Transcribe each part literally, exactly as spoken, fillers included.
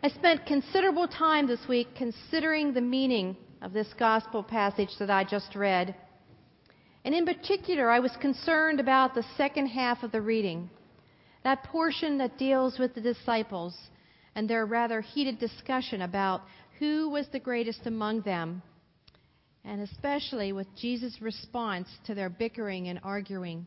I spent considerable time this week considering the meaning of this gospel passage that I just read. And in particular, I was concerned about the second half of the reading, that portion that deals with the disciples and their rather heated discussion about who was the greatest among them, and especially with Jesus' response to their bickering and arguing.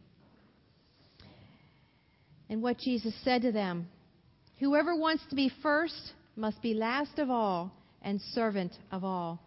And what Jesus said to them, "Whoever wants to be first must be last of all and servant of all."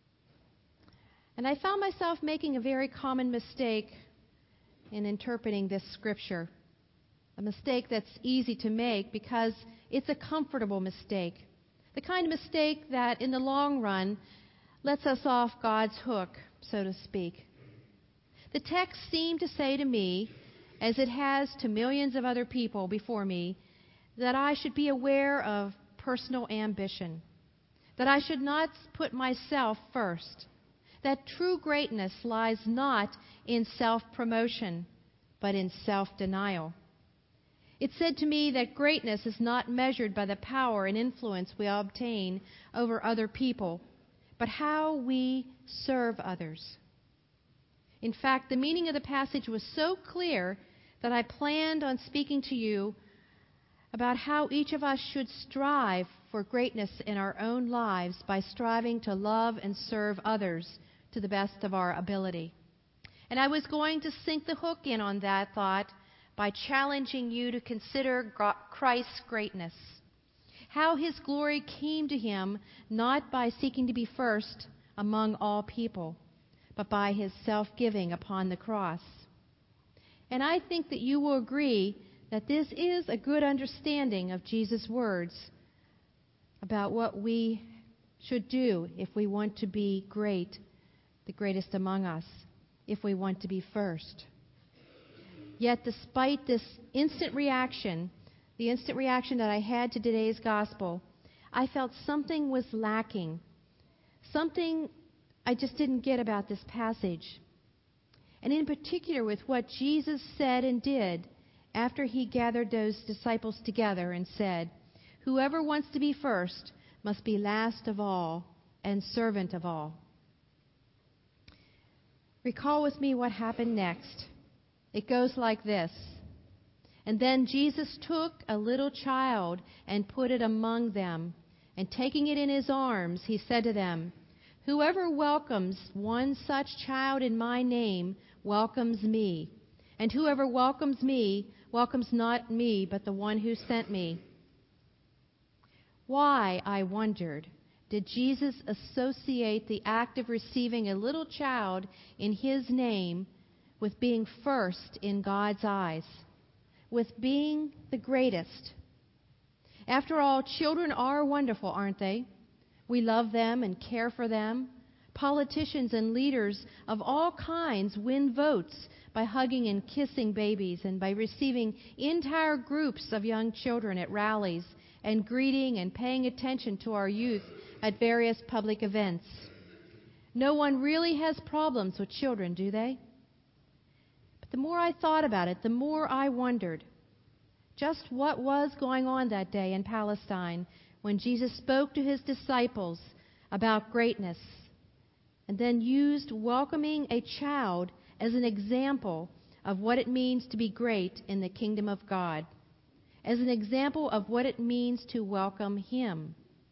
And I found myself making a very common mistake in interpreting this scripture, a mistake that's easy to make because it's a comfortable mistake, the kind of mistake that in the long run lets us off God's hook, so to speak. The text seemed to say to me, as it has to millions of other people before me, that I should be aware of personal ambition, that I should not put myself first, that true greatness lies not in self-promotion, but in self-denial. It said to me that greatness is not measured by the power and influence we obtain over other people, but how we serve others. In fact, the meaning of the passage was so clear that I planned on speaking to you about how each of us should strive for greatness in our own lives by striving to love and serve others to the best of our ability. And I was going to sink the hook in on that thought by challenging you to consider Christ's greatness, how His glory came to Him not by seeking to be first among all people, but by His self-giving upon the cross. And I think that you will agree that this is a good understanding of Jesus' words about what we should do if we want to be great, the greatest among us, if we want to be first. Yet despite this instant reaction, the instant reaction that I had to today's gospel, I felt something was lacking, something I just didn't get about this passage. And in particular with what Jesus said and did after He gathered those disciples together and said, "Whoever wants to be first must be last of all and servant of all." Recall with me what happened next. It goes like this. "And then Jesus took a little child and put it among them, and taking it in His arms, He said to them, 'Whoever welcomes one such child in my name welcomes me, and whoever welcomes me welcomes not me, but the one who sent me.'" Why, I wondered, did Jesus associate the act of receiving a little child in His name with being first in God's eyes, with being the greatest? After all, children are wonderful, aren't they? We love them and care for them. Politicians and leaders of all kinds win votes by hugging and kissing babies and by receiving entire groups of young children at rallies and greeting and paying attention to our youth at various public events. No one really has problems with children, do they? But the more I thought about it, the more I wondered just what was going on that day in Palestine when Jesus spoke to His disciples about greatness and then used welcoming a child as an example of what it means to be great in the kingdom of God, as an example of what it means to welcome Him.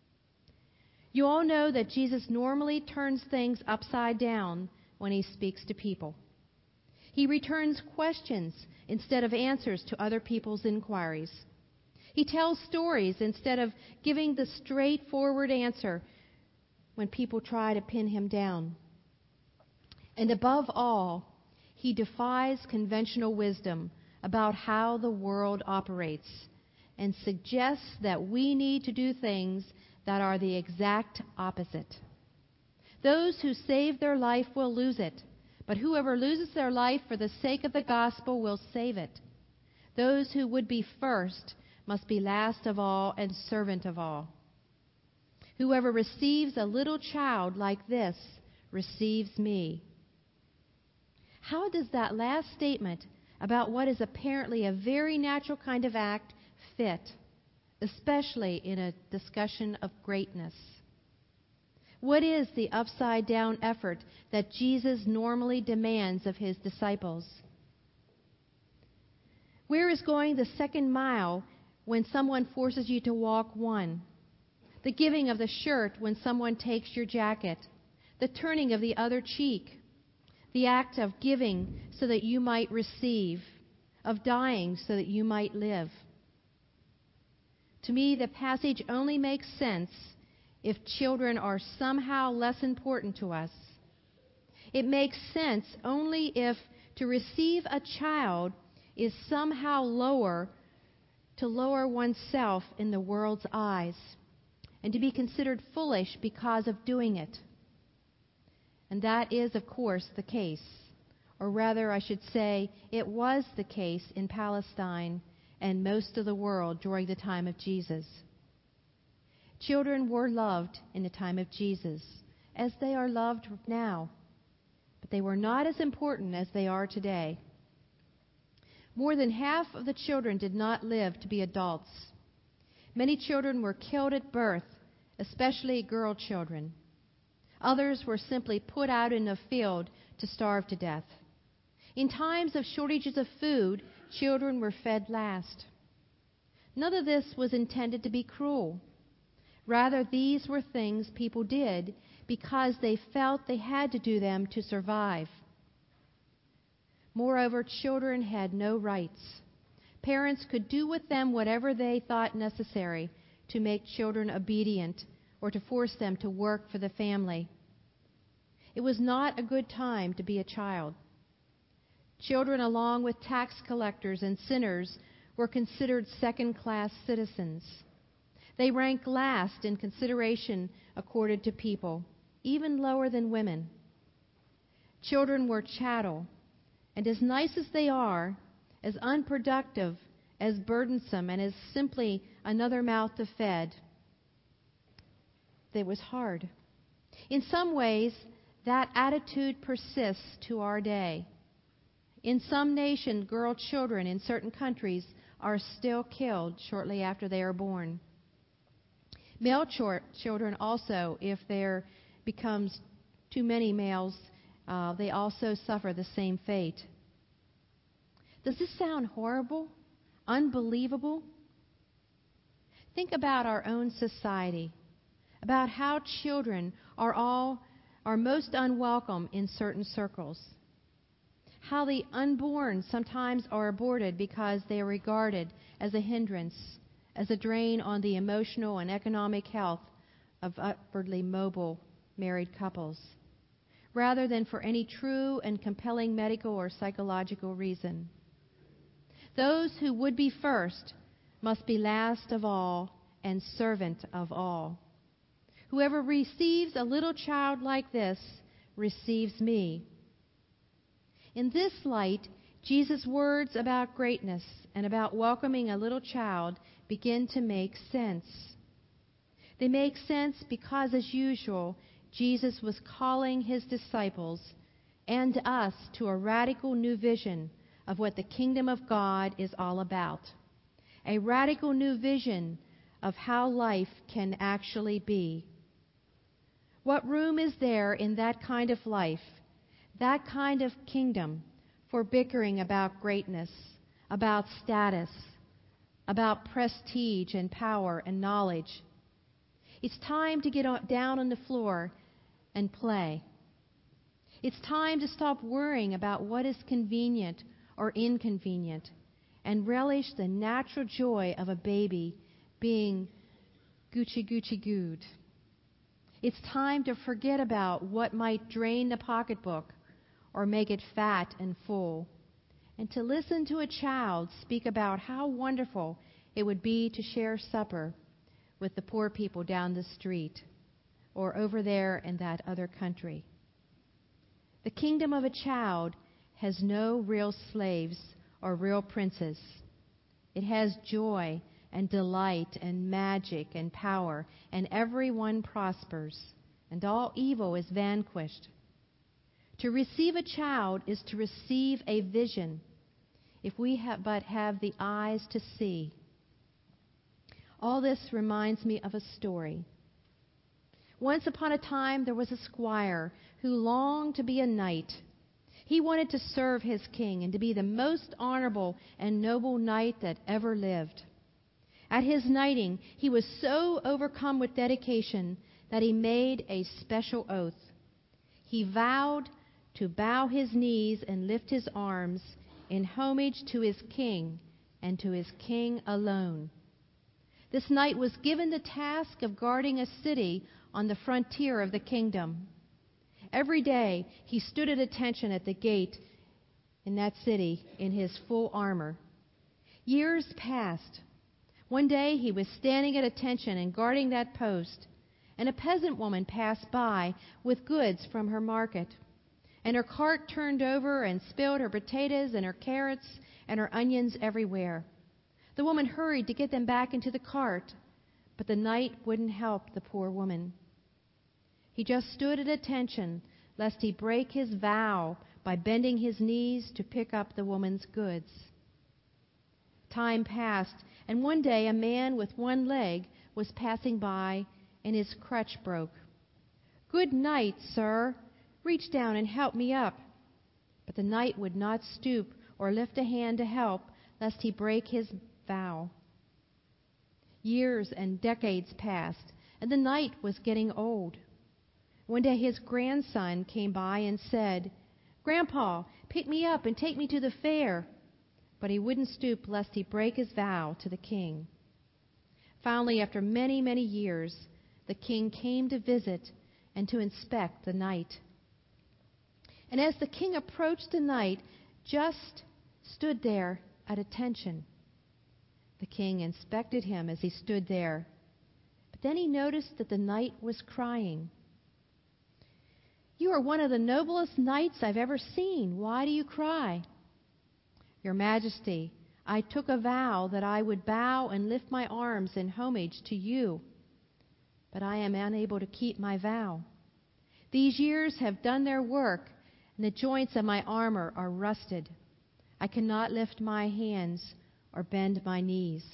You all know that Jesus normally turns things upside down when He speaks to people. He returns questions instead of answers to other people's inquiries. He tells stories instead of giving the straightforward answer when people try to pin Him down. And above all, He defies conventional wisdom about how the world operates and suggests that we need to do things that are the exact opposite. Those who save their life will lose it, but whoever loses their life for the sake of the gospel will save it. Those who would be first must be last of all and servant of all. Whoever receives a little child like this receives me. How does that last statement about what is apparently a very natural kind of act fit, especially in a discussion of greatness. What is the upside-down effort that Jesus normally demands of his disciples? Where is going the second mile when someone forces you to walk one? The giving of the shirt when someone takes your jacket? The turning of the other cheek? The act of giving so that you might receive? Of dying so that you might live? To me, the passage only makes sense if children are somehow less important to us. It makes sense only if to receive a child is somehow lower, to lower oneself in the world's eyes, and to be considered foolish because of doing it. And that is, of course, the case. Or rather, I should say, it was the case in Palestine and most of the world during the time of Jesus. Children were loved in the time of Jesus, as they are loved now. But they were not as important as they are today. More than half of the children did not live to be adults. Many children were killed at birth, especially girl children. Others were simply put out in a field to starve to death. In times of shortages of food, children were fed last. None of this was intended to be cruel. Rather, these were things people did because they felt they had to do them to survive. Moreover, children had no rights. Parents could do with them whatever they thought necessary to make children obedient or to force them to work for the family. It was not a good time to be a child. Children, along with tax collectors and sinners, were considered second-class citizens. They ranked last in consideration accorded to people, even lower than women. Children were chattel, and as nice as they are, as unproductive, as burdensome, and as simply another mouth to feed, it was hard. In some ways, that attitude persists to our day. In some nations, girl children in certain countries are still killed shortly after they are born. Male ch- children also, if there becomes too many males, uh, they also suffer the same fate. Does this sound horrible? Unbelievable? Think about our own society, about how children are all are most unwelcome in certain circles. How the unborn sometimes are aborted because they are regarded as a hindrance, as a drain on the emotional and economic health of upwardly mobile married couples, rather than for any true and compelling medical or psychological reason. Those who would be first must be last of all and servant of all. Whoever receives a little child like this receives me. In this light, Jesus' words about greatness and about welcoming a little child begin to make sense. They make sense because, as usual, Jesus was calling his disciples and us to a radical new vision of what the kingdom of God is all about. A radical new vision of how life can actually be. What room is there in that kind of life, that kind of kingdom, for bickering about greatness, about status, about prestige and power and knowledge? It's time to get down on the floor and play. It's time to stop worrying about what is convenient or inconvenient and relish the natural joy of a baby being Gucci Gucci gooed. It's time to forget about what might drain the pocketbook or make it fat and full, and to listen to a child speak about how wonderful it would be to share supper with the poor people down the street or over there in that other country. The kingdom of a child has no real slaves or real princes. It has joy and delight and magic and power, and everyone prospers, and all evil is vanquished. To receive a child is to receive a vision, if we have but have the eyes to see. All this reminds me of a story. Once upon a time, there was a squire who longed to be a knight. He wanted to serve his king and to be the most honorable and noble knight that ever lived. At his knighting, he was so overcome with dedication that he made a special oath. He vowed to bow his knees and lift his arms in homage to his king and to his king alone. This knight was given the task of guarding a city on the frontier of the kingdom. Every day he stood at attention at the gate in that city in his full armor. Years passed. One day he was standing at attention and guarding that post, and a peasant woman passed by with goods from her market. And her cart turned over and spilled her potatoes and her carrots and her onions everywhere. The woman hurried to get them back into the cart, but the knight wouldn't help the poor woman. He just stood at attention, lest he break his vow by bending his knees to pick up the woman's goods. Time passed, and one day a man with one leg was passing by, and his crutch broke. "Good night, sir. Reach down and help me up." But the knight would not stoop or lift a hand to help, lest he break his vow. Years and decades passed, and the knight was getting old. One day his grandson came by and said, "Grandpa, pick me up and take me to the fair." But he wouldn't stoop lest he break his vow to the king. Finally, after many, many years, the king came to visit and to inspect the knight. And as the king approached the knight, just stood there at attention. The king inspected him as he stood there, but then he noticed that the knight was crying. "You are one of the noblest knights I've ever seen. Why do you cry?" "Your Majesty, I took a vow that I would bow and lift my arms in homage to you, but I am unable to keep my vow. These years have done their work, and the joints of my armor are rusted. I cannot lift my hands or bend my knees."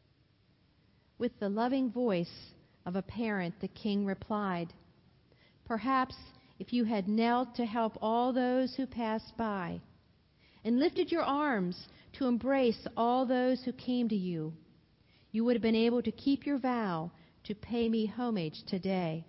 With the loving voice of a parent, the king replied, "Perhaps if you had knelt to help all those who passed by, and lifted your arms to embrace all those who came to you, you would have been able to keep your vow to pay me homage today."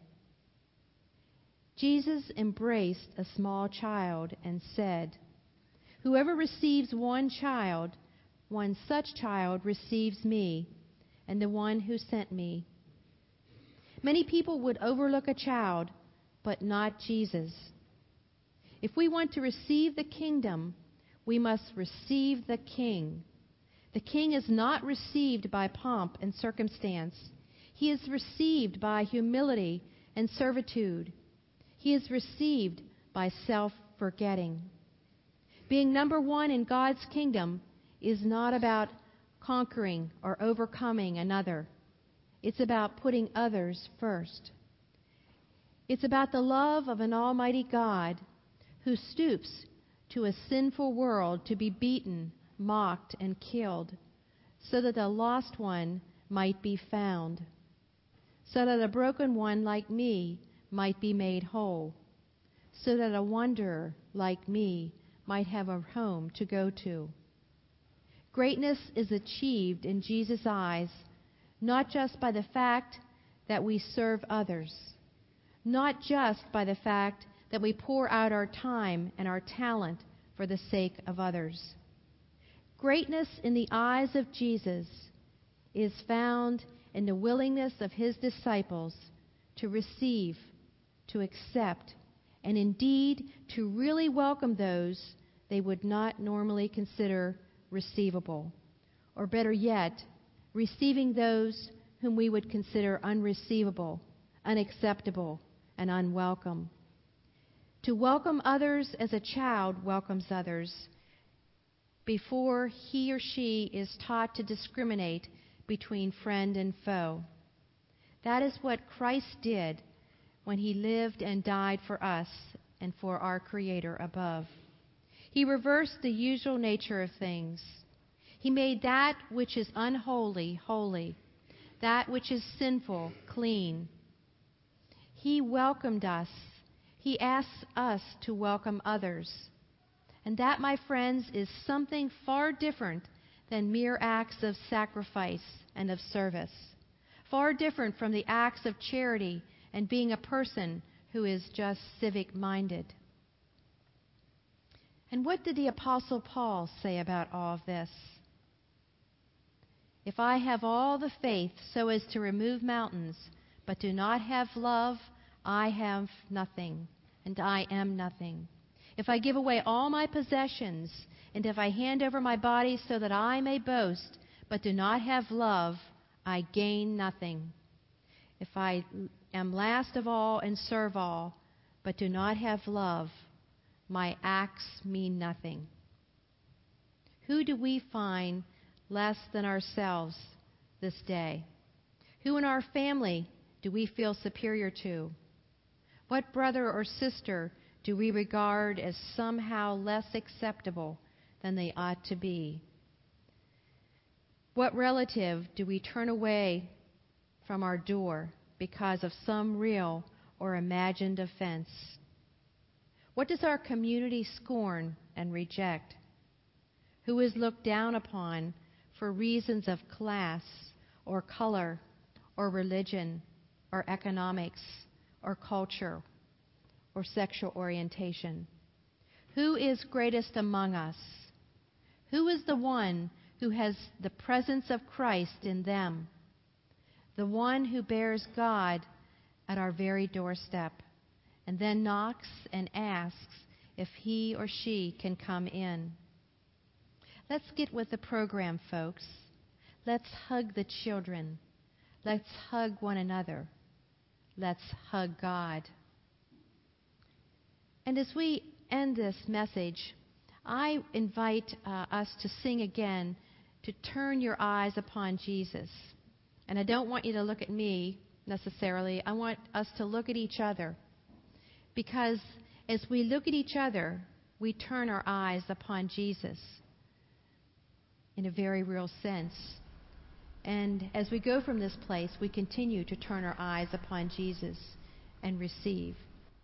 Jesus embraced a small child and said, "Whoever receives one child, one such child receives me and the one who sent me." Many people would overlook a child, but not Jesus. If we want to receive the kingdom, we must receive the King. The King is not received by pomp and circumstance. He is received by humility and servitude. He is received by self-forgetting. Being number one in God's kingdom is not about conquering or overcoming another. It's about putting others first. It's about the love of an almighty God who stoops to a sinful world to be beaten, mocked, and killed, so that a lost one might be found, so that a broken one like me might be made whole, so that a wanderer like me might have a home to go to. Greatness is achieved in Jesus' eyes, not just by the fact that we serve others, not just by the fact that we pour out our time and our talent for the sake of others. Greatness in the eyes of Jesus is found in the willingness of his disciples to receive, to accept, and indeed to really welcome those they would not normally consider receivable, or better yet, receiving those whom we would consider unreceivable, unacceptable, and unwelcome. To welcome others as a child welcomes others before he or she is taught to discriminate between friend and foe. That is what Christ did when he lived and died for us and for our Creator above. He reversed the usual nature of things. He made that which is unholy holy, that which is sinful clean. He welcomed us. He asks us to welcome others. And that, my friends, is something far different than mere acts of sacrifice and of service. Far different from the acts of charity and being a person who is just civic-minded. And what did the Apostle Paul say about all of this? If I have all the faith so as to remove mountains, but do not have love, I have nothing, and I am nothing. If I give away all my possessions, and if I hand over my body so that I may boast, but do not have love, I gain nothing. If I am last of all and serve all, but do not have love, my acts mean nothing. Who do we find less than ourselves this day? Who in our family do we feel superior to? What brother or sister do we regard as somehow less acceptable than they ought to be? What relative do we turn away from our door because of some real or imagined offense? What does our community scorn and reject? Who is looked down upon for reasons of class or color or religion or economics or culture or sexual orientation? Who is greatest among us? Who is the one who has the presence of Christ in them? The one who bears God at our very doorstep and then knocks and asks if he or she can come in. Let's get with the program, folks. Let's hug the children. Let's hug one another. Let's hug God. And as we end this message, I invite uh, us to sing again, to turn your eyes upon Jesus. And I don't want you to look at me necessarily. I want us to look at each other. Because as we look at each other, we turn our eyes upon Jesus in a very real sense. And as we go from this place, we continue to turn our eyes upon Jesus and receive.